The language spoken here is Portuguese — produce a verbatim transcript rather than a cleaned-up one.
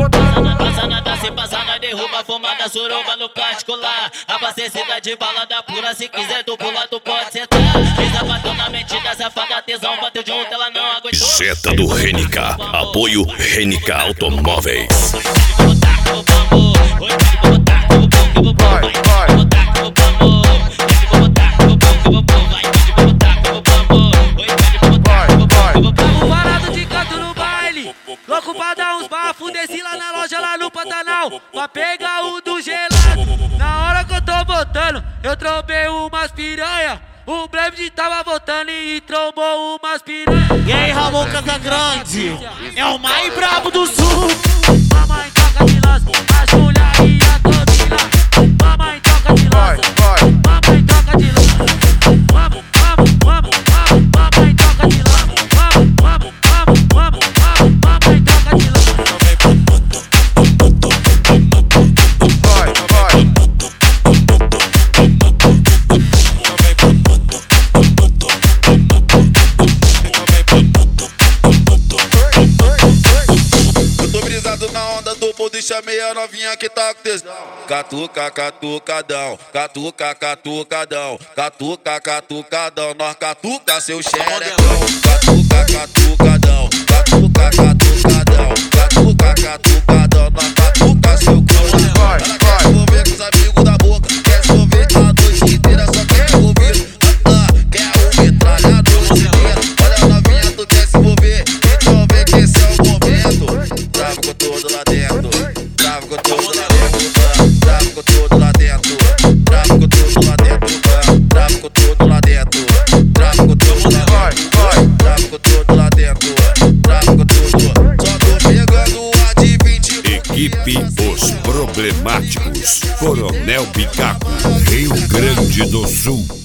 botar. Passa nada, se passar, nós derruba, fumada, suruba no particular. Abastecida de balada pura, se quiser do pulo, tu pode sentar. Brisa bateu na mentira, safada, tesão, bateu junto, ela não aguentou. Seta do Renica, apoio Renica Automóveis. Tamo parado de canto no baile, louco pra dar uns bafos. Desci lá na loja, lá no Pantanal, pra pegar o do gelado. Na hora que eu tô botando, eu trombei umas piranha. O Blade tava voltando e trombou umas piranha. E aí, Ramon Casagrande, é o mais brabo do sul. Mamãe toca de lança, as mulher ia toda. Mamãe toca de lança, mamãe toca de lança. Mamãe, mamãe, mamãe, mamãe toca de lança. Mamãe, mamãe, mamãe, mamãe toca de lança. Na onda do povo e chamei a novinha que tá com tesão. Catuca, catucadão, catuca, catucadão, catuca, catucadão, nós catuca seu xerecão. Catuca, catucadão, catuca, catucadão, catuca, catucadão, nós catuca seu coração. Ela quer envolver com os amigos da boca, quer se envolver a noite inteira, só quer envolver. Ah, quer o metralhador inteiro. Olha a novinha, tu quer se envolver, então vem que esse é o momento. Trava com tudo lá dentro, trava com tudo lá dentro, trava com tudo lá dentro, trava com tudo lá dentro, trava com tudo lá dentro, trava com tudo lá dentro, trava com tudo lá dentro, trava com tudo. Só tô pegando a de vinte. Equipe Os Problemáticos, Coronel Bicaco, Rio Grande do Sul.